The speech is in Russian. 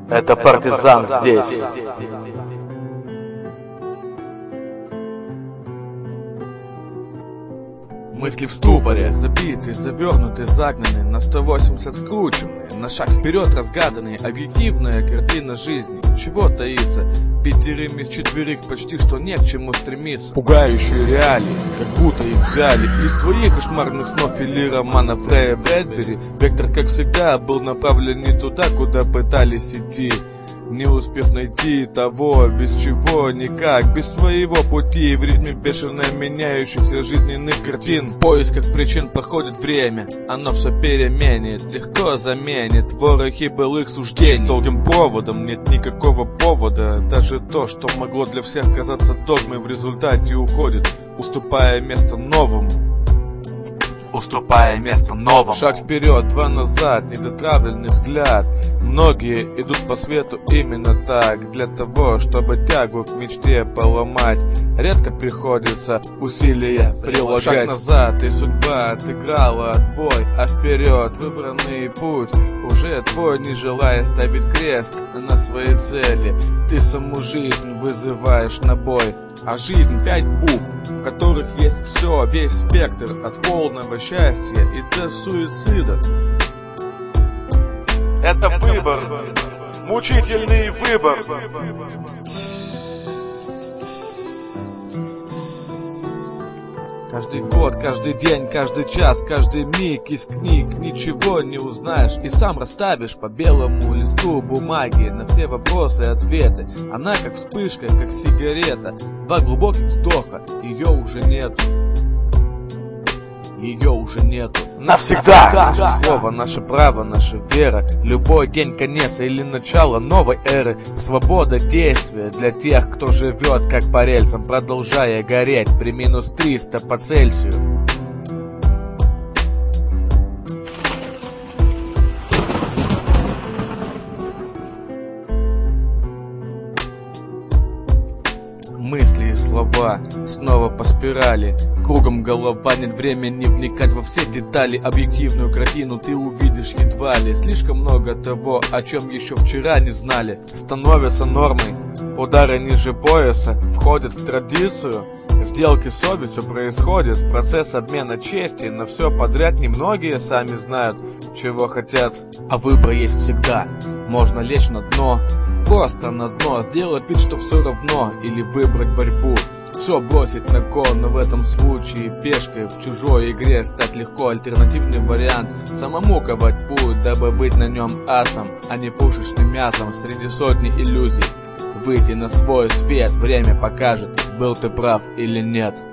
Это партизан здесь. Мысли в ступоре, забитые, завернутые, загнанные, на 180 скрученные, на шаг вперед разгаданные, объективная картина жизни. Чего таится? Пятерым из четверых почти что не к чему стремиться. Пугающие реалии, как будто их взяли из твоих кошмарных снов или романа Фрея Брэдбери. Вектор, как всегда, был направлен не туда, куда пытались идти, не успев найти того, без чего никак, без своего пути, в ритме бешено меняющихся жизненных картин. В поисках причин проходит время, оно все переменит, легко заменит ворохи былых суждений. Долгим проводом нет никакого повода, даже то, что могло для всех казаться догмой, в результате уходит, уступая место новому. Шаг вперед, два назад, недотравленный взгляд. Многие идут по свету именно так, для того, чтобы тягу к мечте поломать. Редко приходится усилия прилагать. Шаг назад, и судьба отыграла отбой, а вперед выбранный путь уже твой, не желая ставить крест на своей цели. Ты саму жизнь вызываешь на бой. А жизнь 5 букв, в которых есть все, весь спектр, от полного счастья и до суицида. Это выбор, мучительный выбор. Каждый год, каждый день, каждый час, каждый миг из книг ничего не узнаешь и сам расставишь по белому листу бумаги на все вопросы и ответы. Она как вспышка, как сигарета, два глубоких вздоха, ее уже нету. Навсегда. Наше слово, наше право, наша вера. Любой день конец или начало новой эры. Свобода действия для тех, кто живет как по рельсам, продолжая гореть при минус 300 по Цельсию. Мысли и слова снова по спирали, кругом голова, нет времени вникать во все детали. Объективную картину ты увидишь едва ли. Слишком много того, о чем еще вчера не знали, становится нормой. Удары ниже пояса входят в традицию. Сделки с совестью происходят, процесс обмена чести. На все подряд немногие сами знают, чего хотят. А выбор есть всегда. Можно лечь на дно, просто на дно, сделать вид, что все равно, или выбрать борьбу. Все бросить на кон, но в этом случае пешкой в чужой игре стать легко. Альтернативный вариант — самому ковать путь, дабы быть на нем асом, а не пушечным мясом среди сотни иллюзий. Выйти на свой свет, время покажет, был ты прав или нет.